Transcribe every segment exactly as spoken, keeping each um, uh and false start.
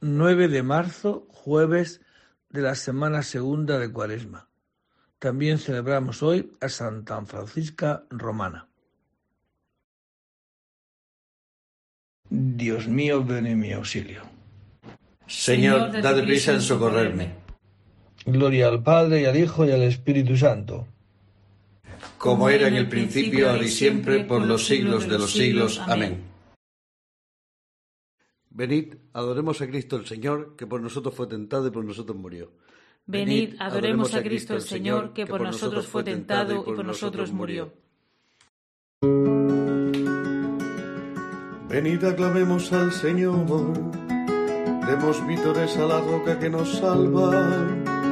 nueve de marzo, jueves de la semana segunda de Cuaresma. También celebramos hoy a Santa Francisca Romana. Dios mío, ven en mi auxilio. Señor, date prisa en socorrerme. Gloria al Padre, y al Hijo, y al Espíritu Santo. Como era en el principio, ahora y siempre, por los siglos de los siglos. Amén. Venid, adoremos a Cristo el Señor, que por nosotros fue tentado y por nosotros murió. Venid, adoremos a Cristo el Señor, que por nosotros fue tentado y por nosotros murió. Venid, aclamemos al Señor, demos vítores a la roca que nos salva.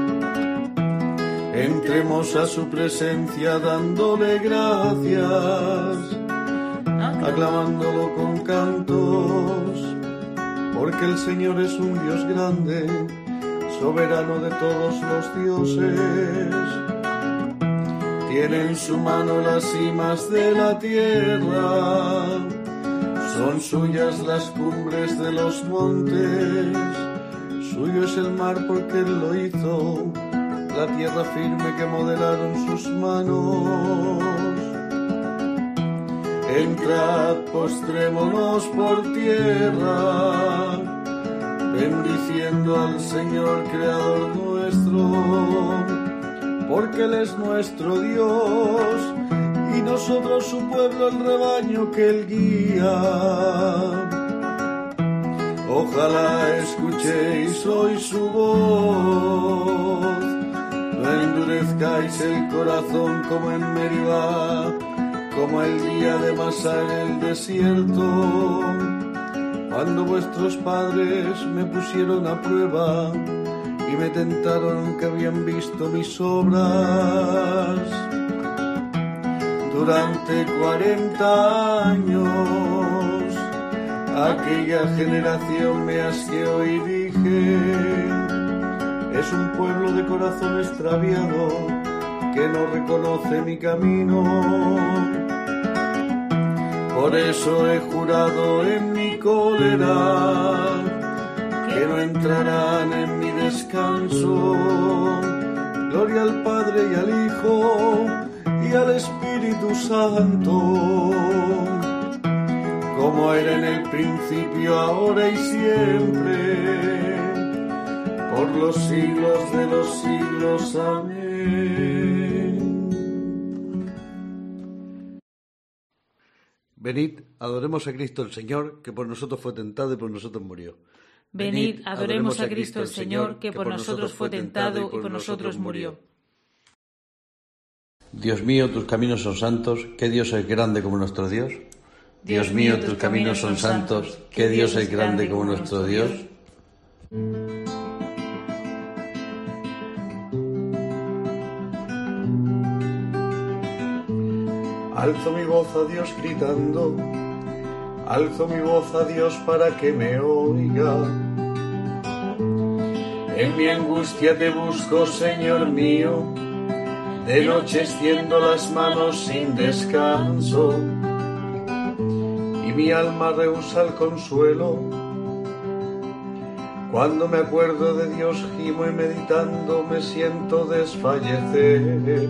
Entremos a su presencia dándole gracias, aclamándolo con cantos, porque el Señor es un Dios grande, soberano de todos los dioses. Tiene en su mano las cimas de la tierra, son suyas las cumbres de los montes, suyo es el mar porque Él lo hizo, la tierra firme que modelaron sus manos. Entrad, postrémonos por tierra, bendiciendo al Señor Creador nuestro, porque Él es nuestro Dios, y nosotros su pueblo, el rebaño que Él guía. Ojalá escuchéis hoy su voz, no endurezcáis el corazón como en Meribá, como el día de Masá en el desierto, cuando vuestros padres me pusieron a prueba y me tentaron que habían visto mis obras. Durante cuarenta años aquella generación me asqueó y dije: es un pueblo de corazón extraviado que no reconoce mi camino. Por eso he jurado en mi cólera que no entrarán en mi descanso. Gloria al Padre y al Hijo y al Espíritu Santo, como era en el principio, ahora y siempre, por los siglos de los siglos. Amén. Venid, adoremos a Cristo el Señor, que por nosotros fue tentado y por nosotros murió. Venid, adoremos a Cristo el Señor, que por nosotros fue tentado y por nosotros murió. Dios mío, tus caminos son santos, ¿qué Dios es grande como nuestro Dios? Dios mío, tus caminos son santos, ¿qué Dios es grande como nuestro Dios? Alzo mi voz a Dios gritando, alzo mi voz a Dios para que me oiga. En mi angustia te busco, Señor mío, de noche extiendo las manos sin descanso, y mi alma rehúsa el consuelo. Cuando me acuerdo de Dios gimo y meditando me siento desfallecer.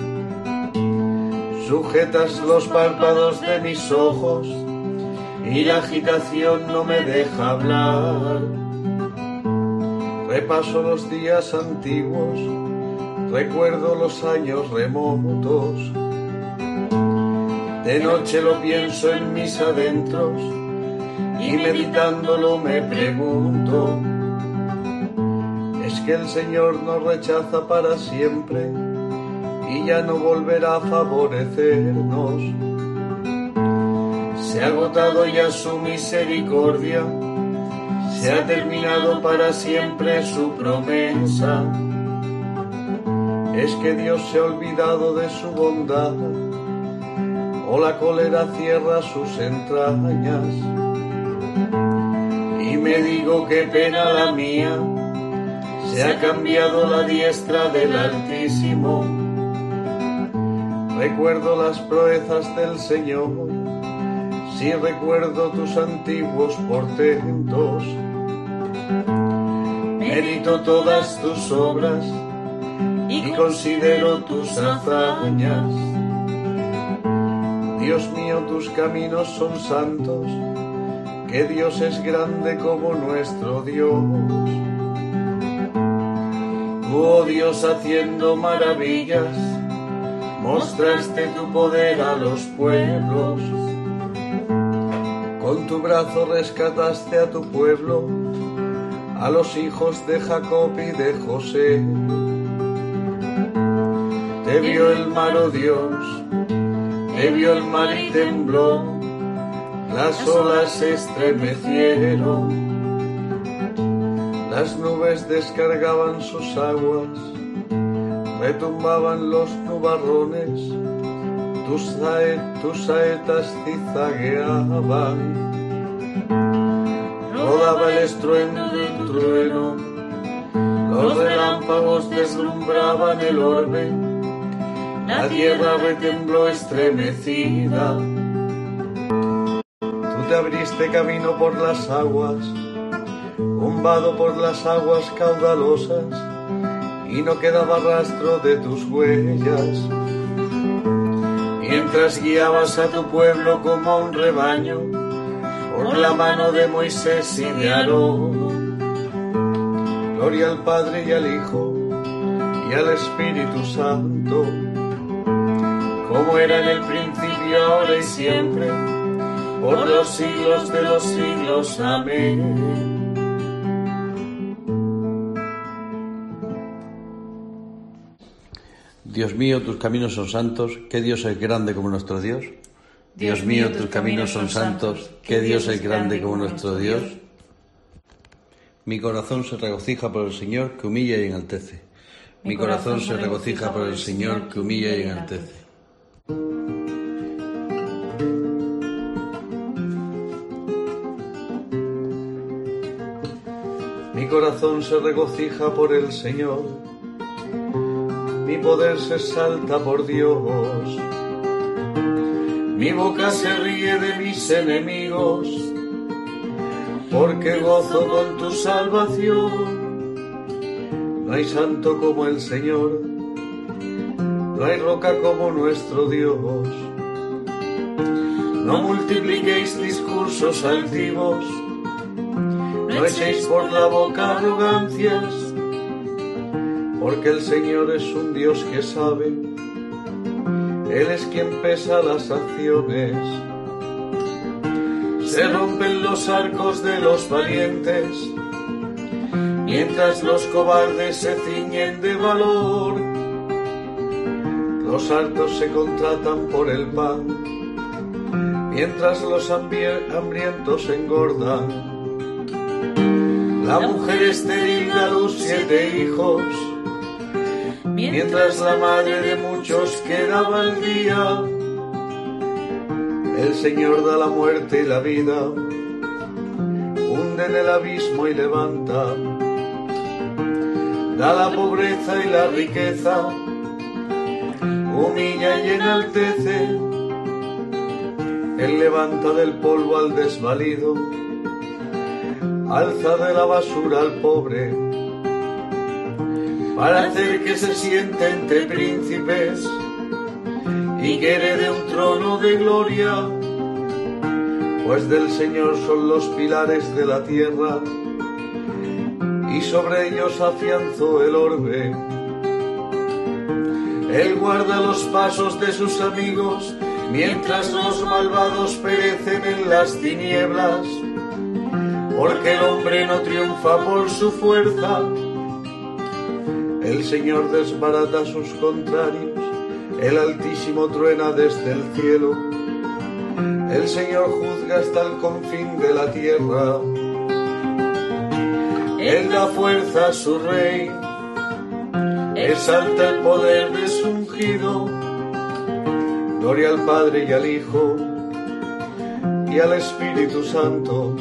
Sujetas los párpados de mis ojos y la agitación no me deja hablar. Repaso los días antiguos, recuerdo los años remotos. De noche lo pienso en mis adentros y meditándolo me pregunto: ¿es que el Señor nos rechaza para siempre y ya no volverá a favorecernos? Se ha agotado ya su misericordia, se ha terminado para siempre su promesa. ¿Es que Dios se ha olvidado de su bondad, o la cólera cierra sus entrañas? Y me digo qué pena la mía, se ha cambiado la diestra del Altísimo. Recuerdo las proezas del Señor, si recuerdo tus antiguos portentos. medito todas tus obras y considero tus hazañas. Dios mío, tus caminos son santos, que Dios es grande como nuestro Dios. Tú, oh Dios, haciendo maravillas, mostraste tu poder a los pueblos. Con tu brazo rescataste a tu pueblo, a los hijos de Jacob y de José. Te vio el mar, oh Dios, te vio el mar y tembló, las olas se estremecieron, las nubes descargaban sus aguas, retumbaban los nubarrones, tus, sae, tus saetas cizagueaban, rodaba el estruendo del trueno, los relámpagos deslumbraban el orbe, la tierra retembló estremecida. Tú te abriste camino por las aguas, un vado por las aguas caudalosas, y no quedaba rastro de tus huellas. Mientras guiabas a tu pueblo como a un rebaño, por la mano de Moisés y de Aarón. Gloria al Padre y al Hijo y al Espíritu Santo, como era en el principio, ahora y siempre, por los siglos de los siglos. Amén. Dios mío, tus caminos son santos, ¿qué Dios es grande como nuestro Dios? Dios mío, tus caminos son santos, ¿qué Dios es grande como nuestro Dios? Mi corazón se regocija por el Señor, que humilla y enaltece. Mi corazón se regocija por el Señor, que humilla y enaltece. Mi corazón se regocija por el Señor, mi poder se exalta por Dios. Mi boca se ríe de mis enemigos, porque gozo con tu salvación. No hay santo como el Señor, no hay roca como nuestro Dios. No multipliquéis discursos altivos, no echéis por la boca arrogancias, porque el Señor es un Dios que sabe, Él es quien pesa las acciones. Se rompen los arcos de los valientes, mientras los cobardes se ciñen de valor. Los hartos se contratan por el pan, mientras los hambrientos engordan. La mujer estéril da a luz siete hijos, mientras la madre de muchos quedaba al día. El Señor da la muerte y la vida, hunde en el abismo y levanta. Da la pobreza y la riqueza, humilla y enaltece. Él levanta del polvo al desvalido, alza de la basura al pobre, para hacer que se siente entre príncipes y que herede un trono de gloria. Pues del Señor son los pilares de la tierra, y sobre ellos afianzó el orbe. Él guarda los pasos de sus amigos, mientras los malvados perecen en las tinieblas. Porque el hombre no triunfa por su fuerza, el Señor desbarata a sus contrarios, el Altísimo truena desde el cielo, el Señor juzga hasta el confín de la tierra. Él da fuerza a su rey, exalta el poder de su ungido. Gloria al Padre y al Hijo y al Espíritu Santo,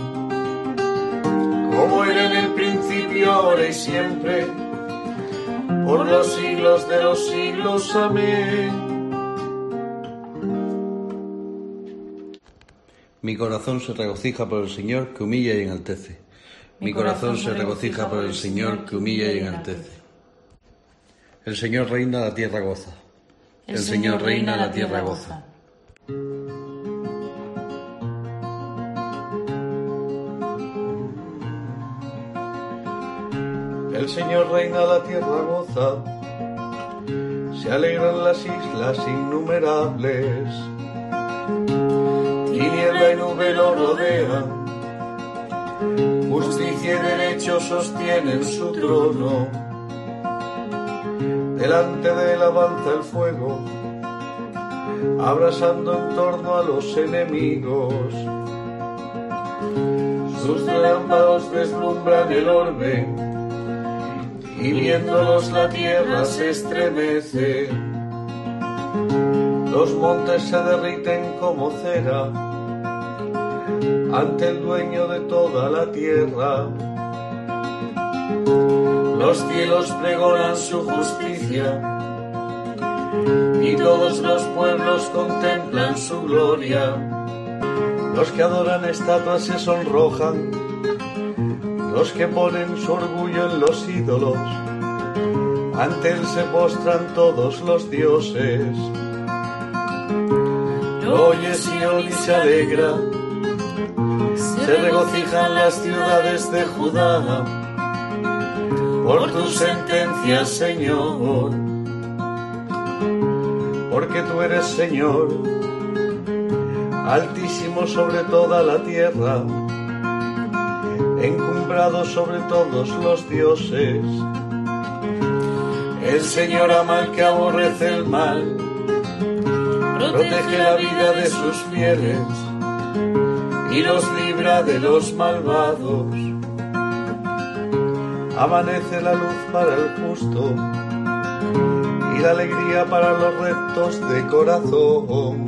como era en el principio, ahora y siempre, por los siglos de los siglos. Amén. Mi corazón se regocija por el Señor, que humilla y enaltece. Mi corazón se regocija por el Señor, que humilla y enaltece. El Señor reina, la tierra goza. El Señor reina, la tierra goza. El Señor reina, la tierra goza. Se alegran las islas innumerables. Tiniebla y nube lo rodean. Justicia y derecho sostienen su trono. Delante de él avanza el fuego, abrasando en torno a los enemigos. Sus relámpagos deslumbran el orbe, y viéndolos la tierra se estremece. Los montes se derriten como cera ante el dueño de toda la tierra. Los cielos pregonan su justicia y todos los pueblos contemplan su gloria. Los que adoran estatuas se sonrojan, los que ponen su orgullo en los ídolos, ante él se postran todos los dioses. Lo oye Sion y se alegra, se regocijan las ciudades de Judá por tus sentencias, Señor, porque tú eres Señor, altísimo sobre toda la tierra, encumbrado sobre todos los dioses. El Señor ama al que aborrece el mal, protege la vida de sus fieles y los libra de los malvados. Amanece la luz para el justo y la alegría para los rectos de corazón.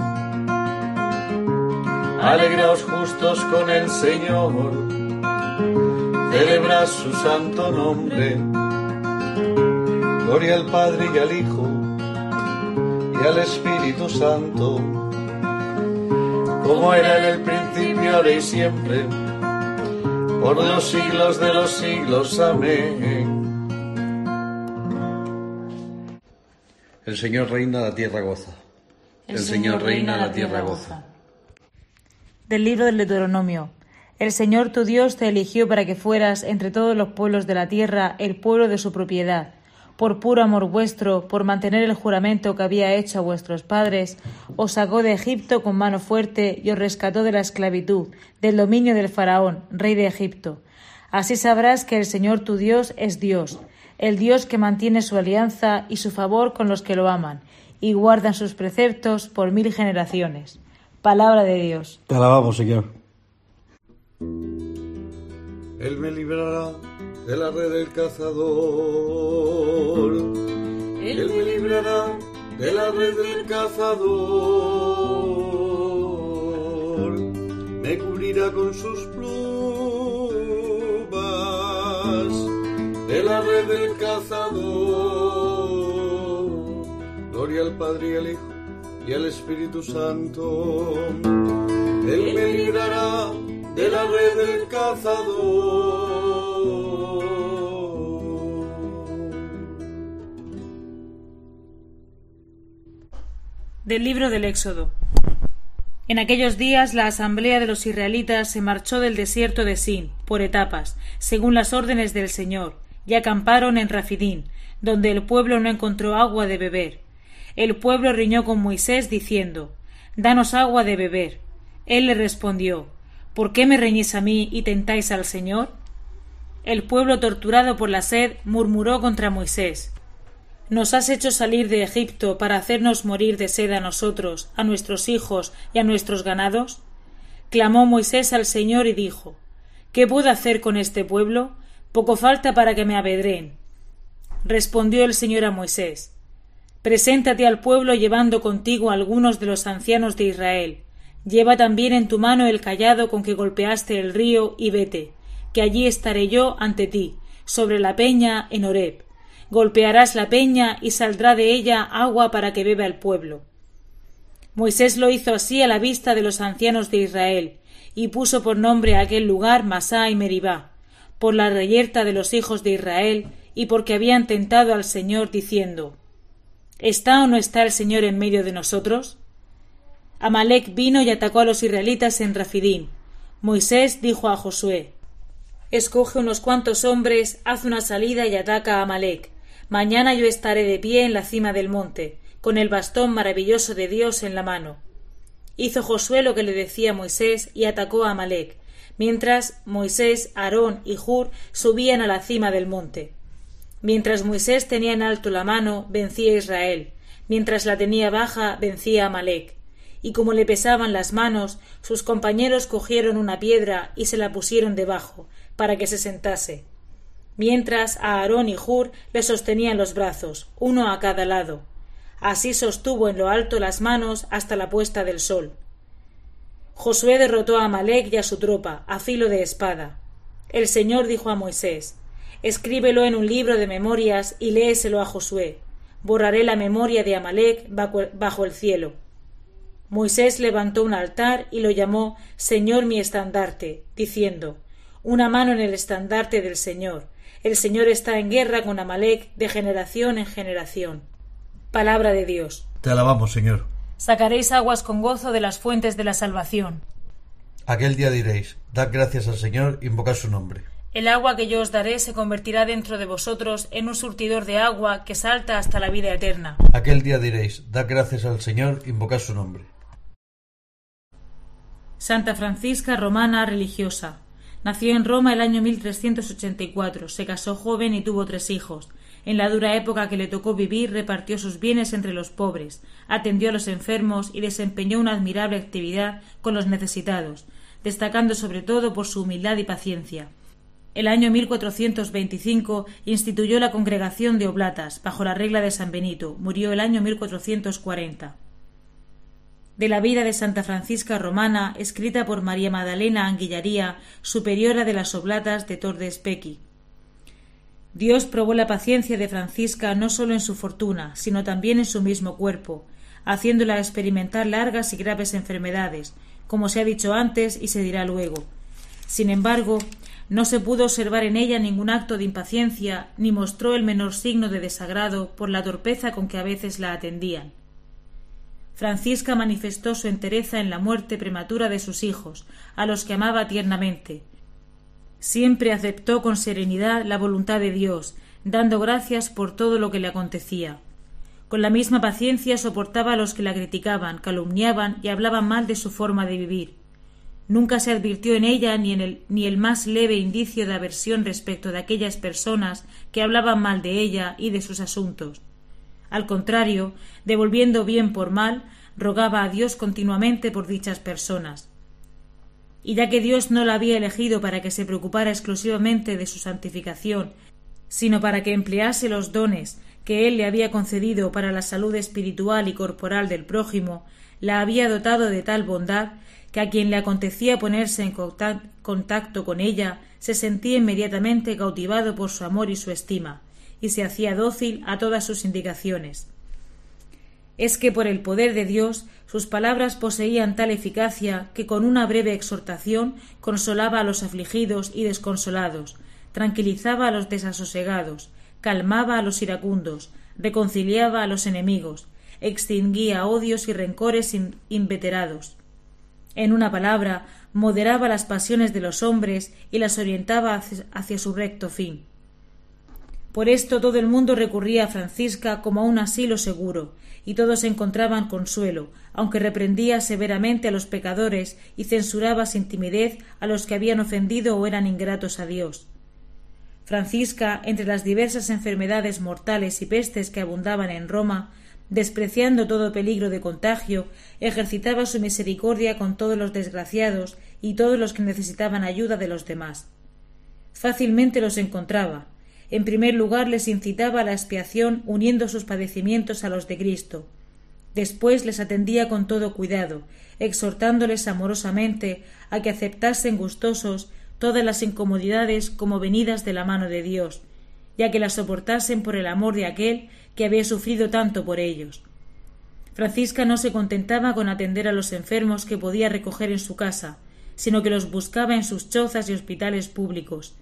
Alegraos justos con el Señor, celebrad su santo nombre. Gloria al Padre y al Hijo y al Espíritu Santo, como era en el principio, ahora y siempre, por los siglos de los siglos. Amén. El Señor reina, la tierra goza. El Señor reina, la tierra goza. Del libro del Deuteronomio. El Señor tu Dios te eligió para que fueras entre todos los pueblos de la tierra el pueblo de su propiedad. Por puro amor vuestro, por mantener el juramento que había hecho a vuestros padres, os sacó de Egipto con mano fuerte y os rescató de la esclavitud, del dominio del faraón, rey de Egipto. Así sabrás que el Señor tu Dios es Dios, el Dios que mantiene su alianza y su favor con los que lo aman, y guardan sus preceptos por mil generaciones. Palabra de Dios. Te alabamos, Señor. Él me librará de la red del cazador. Él me librará de la red del cazador. Me cubrirá con sus plumas de la red del cazador. Gloria al Padre y al Hijo y al Espíritu Santo. Él me librará de la red del cazador. Del libro del Éxodo. En aquellos días la asamblea de los israelitas se marchó del desierto de Sin, por etapas, según las órdenes del Señor, y acamparon en Rafidín, donde el pueblo no encontró agua de beber. El pueblo riñó con Moisés, diciendo: «Danos agua de beber». Él le respondió: «¿Por qué me reñís a mí y tentáis al Señor?». El pueblo, torturado por la sed, murmuró contra Moisés: «¿Nos has hecho salir de Egipto para hacernos morir de sed a nosotros, a nuestros hijos y a nuestros ganados?». Clamó Moisés al Señor y dijo: «¿Qué puedo hacer con este pueblo? Poco falta para que me apedreen». Respondió el Señor a Moisés: «Preséntate al pueblo llevando contigo a algunos de los ancianos de Israel. Lleva también en tu mano el cayado con que golpeaste el río y vete, que allí estaré yo ante ti, sobre la peña en Horeb. Golpearás la peña y saldrá de ella agua para que beba el pueblo». Moisés lo hizo así a la vista de los ancianos de Israel, y puso por nombre a aquel lugar Masá y Meribá, por la reyerta de los hijos de Israel y porque habían tentado al Señor diciendo: ¿Está o no está el Señor en medio de nosotros? Amalec vino y atacó a los israelitas en Rafidín. Moisés dijo a Josué: Escoge unos cuantos hombres, haz una salida y ataca a Amalec. Mañana yo estaré de pie en la cima del monte, con el bastón maravilloso de Dios en la mano. Hizo Josué lo que le decía Moisés y atacó a Amalec, mientras Moisés, Aarón y Hur subían a la cima del monte. Mientras Moisés tenía en alto la mano, vencía a Israel; mientras la tenía baja, vencía a Amalec. Y como le pesaban las manos, sus compañeros cogieron una piedra y se la pusieron debajo, para que se sentase. Mientras a Aarón y Hur le sostenían los brazos, uno a cada lado. Así sostuvo en lo alto las manos hasta la puesta del sol. Josué derrotó a Amalec y a su tropa, a filo de espada. El Señor dijo a Moisés: Escríbelo en un libro de memorias y léeselo a Josué. Borraré la memoria de Amalec bajo el cielo. Moisés levantó un altar y lo llamó Señor mi estandarte, diciendo: Una mano en el estandarte del Señor. El Señor está en guerra con Amalec de generación en generación. Palabra de Dios. Te alabamos, Señor. Sacaréis aguas con gozo de las fuentes de la salvación. Aquel día diréis: Dad gracias al Señor, invocad su nombre. El agua que yo os daré se convertirá dentro de vosotros en un surtidor de agua que salta hasta la vida eterna. Aquel día diréis: Dad gracias al Señor, invocad su nombre. Santa Francisca, romana religiosa. Nació en Roma el año mil trescientos ochenta y cuatro, se casó joven y tuvo tres hijos. En la dura época que le tocó vivir, repartió sus bienes entre los pobres, atendió a los enfermos y desempeñó una admirable actividad con los necesitados, destacando sobre todo por su humildad y paciencia. El año mil cuatrocientos veinticinco instituyó la Congregación de Oblatas, bajo la regla de San Benito. Murió el año mil cuatrocientos cuarenta. De la vida de Santa Francisca Romana, escrita por María Magdalena Anguillaría, superiora de las Oblatas de Tordespequi. Dios probó la paciencia de Francisca no sólo en su fortuna, sino también en su mismo cuerpo, haciéndola experimentar largas y graves enfermedades, como se ha dicho antes y se dirá luego. Sin embargo, no se pudo observar en ella ningún acto de impaciencia, ni mostró el menor signo de desagrado por la torpeza con que a veces la atendían. Francisca manifestó su entereza en la muerte prematura de sus hijos, a los que amaba tiernamente. Siempre aceptó con serenidad la voluntad de Dios, dando gracias por todo lo que le acontecía. Con la misma paciencia soportaba a los que la criticaban, calumniaban y hablaban mal de su forma de vivir. Nunca se advirtió en ella ni, en el, ni el más leve indicio de aversión respecto de aquellas personas que hablaban mal de ella y de sus asuntos. Al contrario, devolviendo bien por mal, rogaba a Dios continuamente por dichas personas. Y ya que Dios no la había elegido para que se preocupara exclusivamente de su santificación, sino para que emplease los dones que Él le había concedido para la salud espiritual y corporal del prójimo, la había dotado de tal bondad que a quien le acontecía ponerse en contacto con ella se sentía inmediatamente cautivado por su amor y su estima, y se hacía dócil a todas sus indicaciones. Es que por el poder de Dios sus palabras poseían tal eficacia que con una breve exhortación consolaba a los afligidos y desconsolados, tranquilizaba a los desasosegados, calmaba a los iracundos, reconciliaba a los enemigos, extinguía odios y rencores in- inveterados. En una palabra, moderaba las pasiones de los hombres y las orientaba hacia, hacia su recto fin. Por esto todo el mundo recurría a Francisca como a un asilo seguro, y todos encontraban consuelo, aunque reprendía severamente a los pecadores y censuraba sin timidez a los que habían ofendido o eran ingratos a Dios. Francisca, entre las diversas enfermedades mortales y pestes que abundaban en Roma, despreciando todo peligro de contagio, ejercitaba su misericordia con todos los desgraciados y todos los que necesitaban ayuda de los demás. Fácilmente los encontraba. En primer lugar les incitaba a la expiación uniendo sus padecimientos a los de Cristo. Después les atendía con todo cuidado, exhortándoles amorosamente a que aceptasen gustosos todas las incomodidades como venidas de la mano de Dios, y a que las soportasen por el amor de aquel que había sufrido tanto por ellos. Francisca no se contentaba con atender a los enfermos que podía recoger en su casa, sino que los buscaba en sus chozas y hospitales públicos.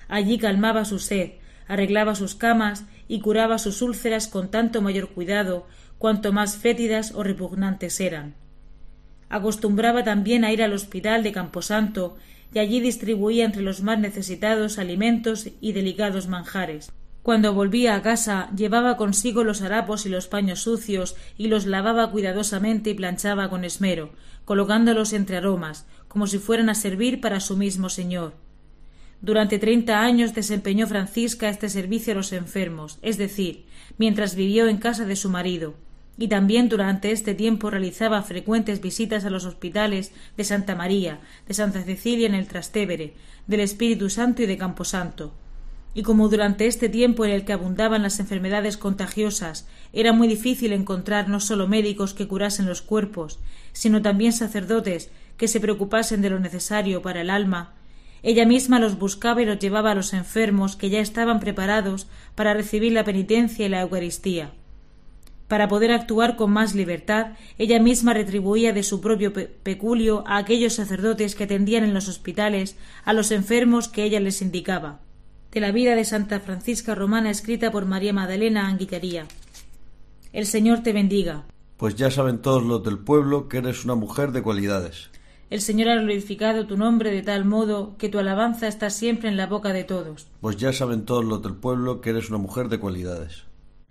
Allí calmaba su sed, arreglaba sus camas y curaba sus úlceras con tanto mayor cuidado cuanto más fétidas o repugnantes eran. Acostumbraba también a ir al hospital de Camposanto y allí distribuía entre los más necesitados alimentos y delicados manjares. Cuando volvía a casa llevaba consigo los harapos y los paños sucios y los lavaba cuidadosamente y planchaba con esmero, colocándolos entre aromas, como si fueran a servir para su mismo Señor. Durante treinta años desempeñó Francisca este servicio a los enfermos, es decir, mientras vivió en casa de su marido, y también durante este tiempo realizaba frecuentes visitas a los hospitales de Santa María, de Santa Cecilia en el Trastevere, del Espíritu Santo y de Camposanto. Y como durante este tiempo en el que abundaban las enfermedades contagiosas era muy difícil encontrar no sólo médicos que curasen los cuerpos, sino también sacerdotes que se preocupasen de lo necesario para el alma, ella misma los buscaba y los llevaba a los enfermos que ya estaban preparados para recibir la penitencia y la Eucaristía. Para poder actuar con más libertad, ella misma retribuía de su propio pe- peculio a aquellos sacerdotes que atendían en los hospitales a los enfermos que ella les indicaba. De la vida de Santa Francisca Romana escrita por María Magdalena Anguillaría. El Señor te bendiga. Pues ya saben todos los del pueblo que eres una mujer de cualidades. El Señor ha glorificado tu nombre de tal modo que tu alabanza está siempre en la boca de todos. Pues ya saben todos los del pueblo que eres una mujer de cualidades.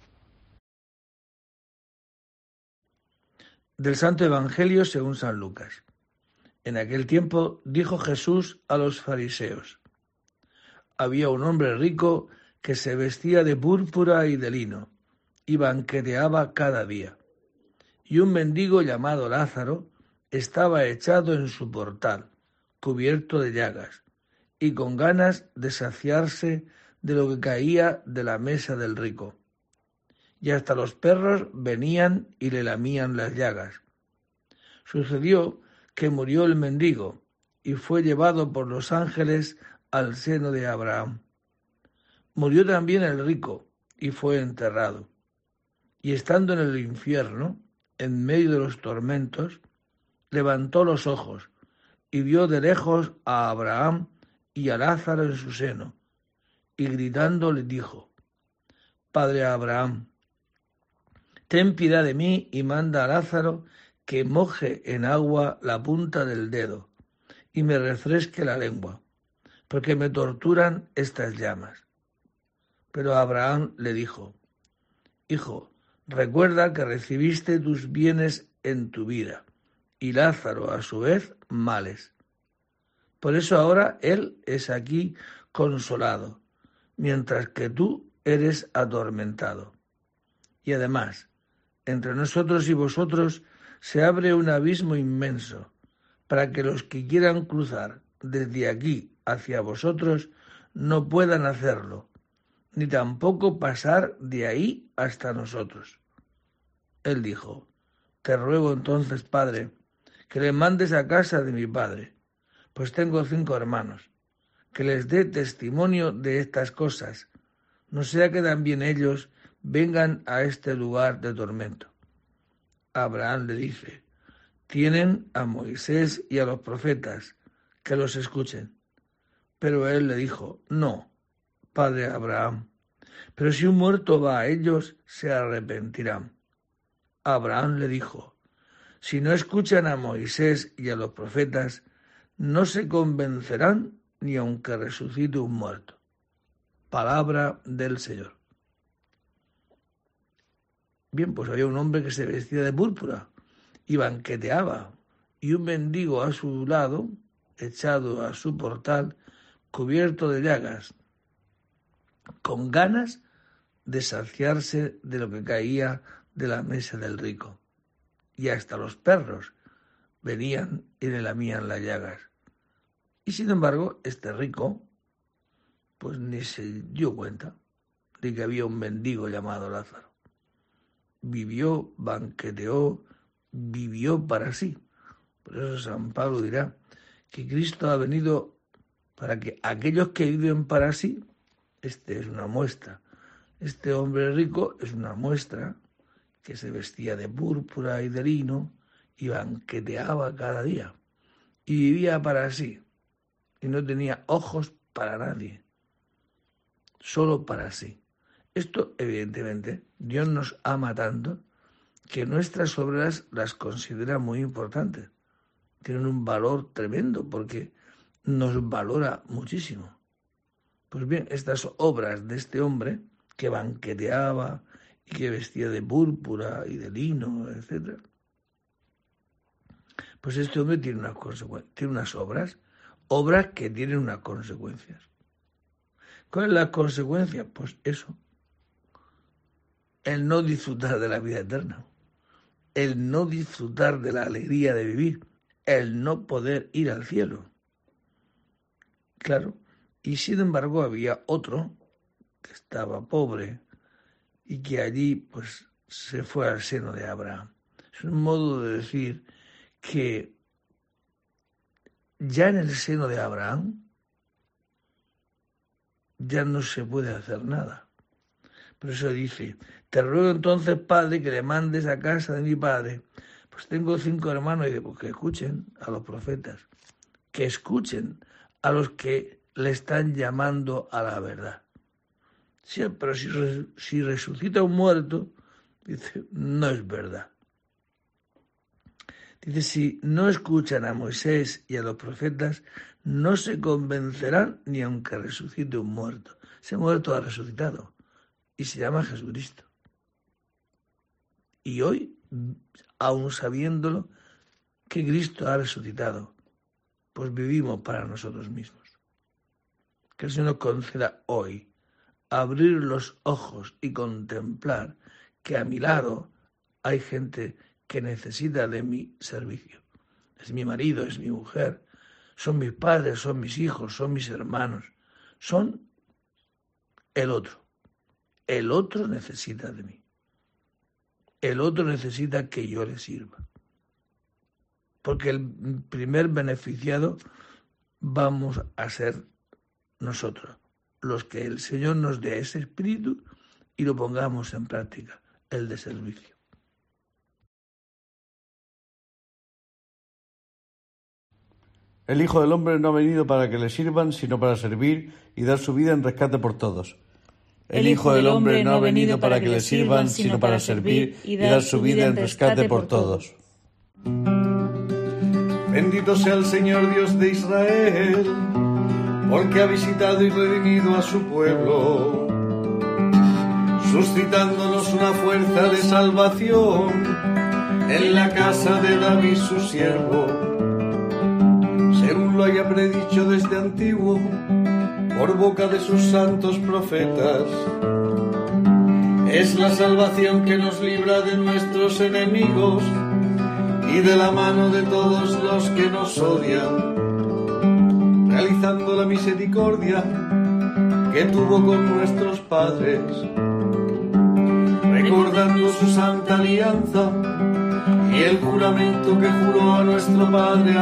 Del Santo Evangelio según San Lucas. En aquel tiempo dijo Jesús a los fariseos: había un hombre rico que se vestía de púrpura y de lino, y banqueteaba cada día. Y un mendigo llamado Lázaro estaba echado en su portal, cubierto de llagas, y con ganas de saciarse de lo que caía de la mesa del rico. Y hasta los perros venían y le lamían las llagas. Sucedió que murió el mendigo, y fue llevado por los ángeles al seno de Abraham. Murió también el rico, y fue enterrado. Y estando en el infierno, en medio de los tormentos, levantó los ojos, y vio de lejos a Abraham y a Lázaro en su seno, y gritando le dijo: Padre Abraham, ten piedad de mí y manda a Lázaro que moje en agua la punta del dedo, y me refresque la lengua, porque me torturan estas llamas. Pero Abraham le dijo: Hijo, recuerda que recibiste tus bienes en tu vida, y Lázaro a su vez males. Por eso ahora él es aquí consolado, mientras que tú eres atormentado. Y además, entre nosotros y vosotros se abre un abismo inmenso, para que los que quieran cruzar desde aquí hacia vosotros no puedan hacerlo, ni tampoco pasar de ahí hasta nosotros. Él dijo: Te ruego entonces, Padre, que le mandes a casa de mi padre, pues tengo cinco hermanos, que les dé testimonio de estas cosas, no sea que también ellos vengan a este lugar de tormento. Abraham le dice: Tienen a Moisés y a los profetas, que los escuchen. Pero él le dijo: No, padre Abraham, pero si un muerto va a ellos, se arrepentirán. Abraham le dijo: Si no escuchan a Moisés y a los profetas, no se convencerán ni aunque resucite un muerto. Palabra del Señor. Bien, pues había un hombre que se vestía de púrpura y banqueteaba, y un mendigo a su lado, echado a su portal, cubierto de llagas, con ganas de saciarse de lo que caía de la mesa del rico. Y hasta los perros venían y le lamían las llagas. Y sin embargo, este rico, pues ni se dio cuenta de que había un mendigo llamado Lázaro. Vivió, banqueteó, vivió para sí. Por eso San Pablo dirá que Cristo ha venido para que aquellos que viven para sí, este es una muestra. Este hombre rico es una muestra que se vestía de púrpura y de lino y banqueteaba cada día y vivía para sí y no tenía ojos para nadie. solo para sí. Esto, evidentemente, Dios nos ama tanto que nuestras obras las considera muy importantes. Tienen un valor tremendo porque nos valora muchísimo. Pues bien, estas obras de este hombre que banqueteaba y que vestía de púrpura y de lino, etcétera, pues este hombre tiene unas consecuencias, tiene unas obras, obras que tienen unas consecuencias. ¿Cuál es la consecuencia? Pues eso, el no disfrutar de la vida eterna, el no disfrutar de la alegría de vivir, el no poder ir al cielo. Claro, y sin embargo había otro que estaba pobre y que allí pues se fue al seno de Abraham. Es un modo de decir que ya en el seno de Abraham ya no se puede hacer nada. Por eso dice, te ruego entonces, Padre, que le mandes a casa de mi padre. Pues tengo cinco hermanos, y pues que escuchen a los profetas, que escuchen a los que le están llamando a la verdad. Sí, pero si, si resucita un muerto, dice, no es verdad. Dice, si no escuchan a Moisés y a los profetas, no se convencerán ni aunque resucite un muerto. Ese muerto ha resucitado y se llama Jesucristo. Y hoy, aun sabiéndolo, que Cristo ha resucitado, pues vivimos para nosotros mismos. Que el Señor nos conceda hoy abrir los ojos y contemplar que a mi lado hay gente que necesita de mi servicio. Es mi marido, es mi mujer, son mis padres, son mis hijos, son mis hermanos, son el otro. El otro necesita de mí. El otro necesita que yo le sirva. Porque el primer beneficiado vamos a ser nosotros, los que el Señor nos dé ese espíritu y lo pongamos en práctica, el de servicio. El Hijo del Hombre no ha venido para que le sirvan, sino para servir y dar su vida en rescate por todos. El Hijo del Hombre no ha venido para que le sirvan, sino para servir y dar su vida en rescate por todos. Bendito sea el Señor Dios de Israel, porque ha visitado y redimido a su pueblo, suscitándonos una fuerza de salvación en la casa de David su siervo, según lo haya predicho desde antiguo por boca de sus santos profetas. Es la salvación que nos libra de nuestros enemigos y de la mano de todos los que nos odian, realizando la misericordia que tuvo con nuestros padres, recordando su santa alianza y el juramento que juró a nuestro padre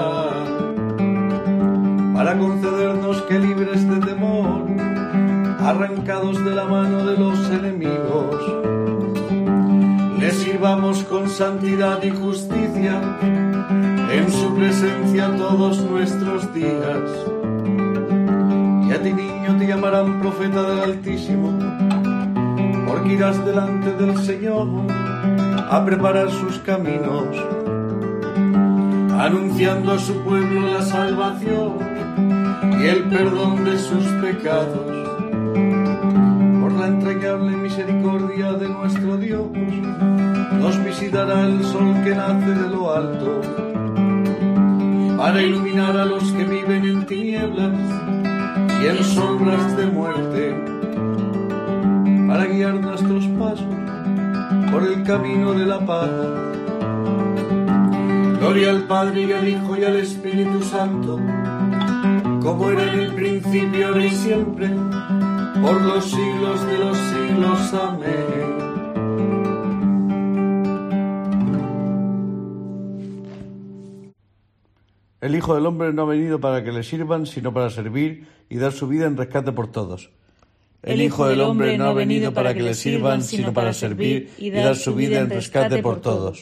Abraham, para concedernos que, libres de temor, arrancados de la mano de los enemigos, le sirvamos con santidad y justicia en su presencia todos nuestros días. Y a ti, niño, te llamarán profeta del Altísimo, porque irás delante del Señor a preparar sus caminos, anunciando a su pueblo la salvación y el perdón de sus pecados. Por la entrañable misericordia de nuestro Dios, nos visitará el sol que nace de lo alto, para iluminar a los que viven en tinieblas y en sombras de muerte, para guiar nuestros pasos por el camino de la paz. Gloria al Padre y al Hijo y al Espíritu Santo, como era en el principio, ahora y siempre, por los siglos de los siglos. Amén. El Hijo del Hombre no ha venido para que le sirvan, sino para servir y dar su vida en rescate por todos. El Hijo del Hombre no ha venido para que le sirvan, sino para servir y dar su vida en rescate por todos.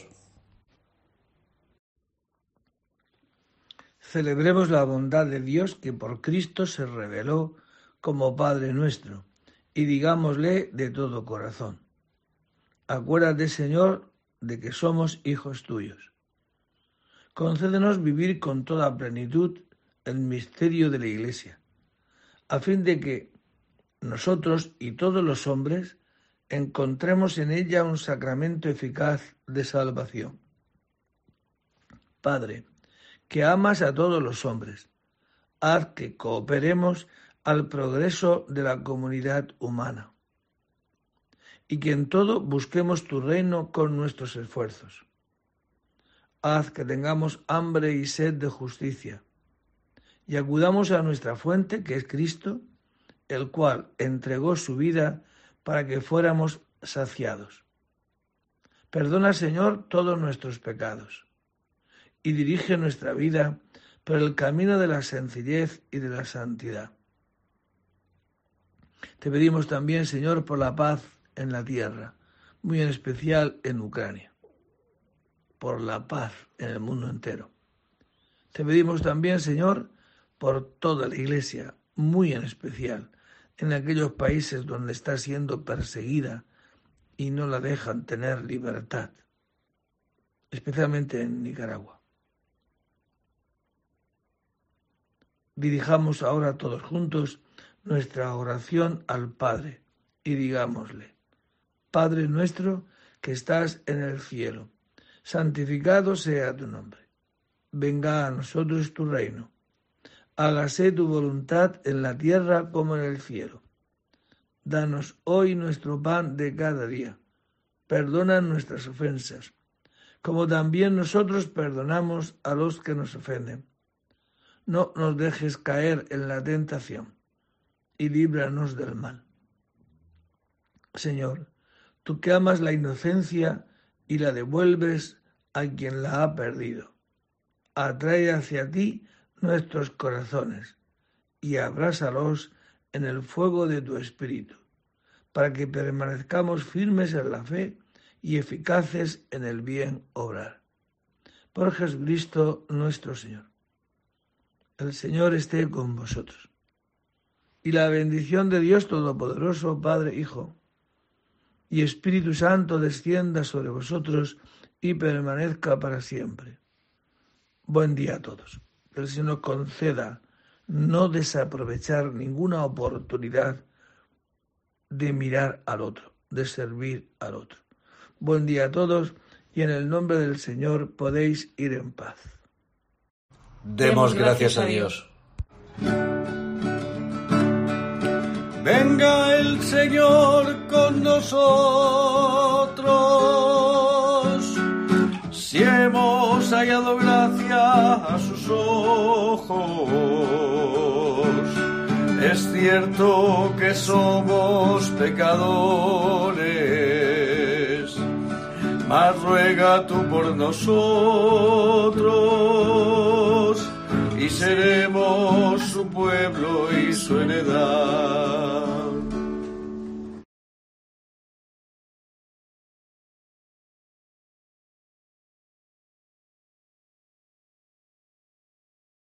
Celebremos la bondad de Dios que por Cristo se reveló como Padre nuestro. y digámosle de todo corazón: acuérdate, Señor, de que somos hijos tuyos. Concédenos vivir con toda plenitud el misterio de la Iglesia, a fin de que nosotros y todos los hombres encontremos en ella un sacramento eficaz de salvación. Padre, que amas a todos los hombres, haz que cooperemos al progreso de la comunidad humana y que en todo busquemos tu reino con nuestros esfuerzos. Haz que tengamos hambre y sed de justicia y acudamos a nuestra fuente, que es Cristo, el cual entregó su vida para que fuéramos saciados. Perdona, Señor, todos nuestros pecados y dirige nuestra vida por el camino de la sencillez y de la santidad. Te pedimos también, Señor, por la paz en la tierra, muy en especial en Ucrania, por la paz en el mundo entero. Te pedimos también, Señor, por toda la Iglesia, muy en especial en aquellos países donde está siendo perseguida y no la dejan tener libertad, especialmente en Nicaragua. Dirijamos ahora todos juntos nuestra oración al Padre y digámosle: Padre nuestro que estás en el cielo, santificado sea tu nombre. Venga a nosotros tu reino. Hágase tu voluntad en la tierra como en el cielo. Danos hoy nuestro pan de cada día. Perdona nuestras ofensas, como también nosotros perdonamos a los que nos ofenden. No nos dejes caer en la tentación y líbranos del mal. Señor, tú que amas la inocencia y la devuelves a quien la ha perdido, atrae hacia ti nuestros corazones y abrázalos en el fuego de tu espíritu, para que permanezcamos firmes en la fe y eficaces en el bien obrar. Por Jesucristo nuestro Señor. El Señor esté con vosotros. Y la bendición de Dios Todopoderoso, Padre, Hijo y Espíritu Santo descienda sobre vosotros y permanezca para siempre. Buen día a todos. Que el Señor nos conceda no desaprovechar ninguna oportunidad de mirar al otro, de servir al otro. Buen día a todos y en el nombre del Señor podéis ir en paz. Demos gracias a Dios. Venga el Señor con nosotros, si hemos hallado gracia a sus ojos. Es cierto que somos pecadores, mas ruega tú por nosotros, y seremos su pueblo y su heredad.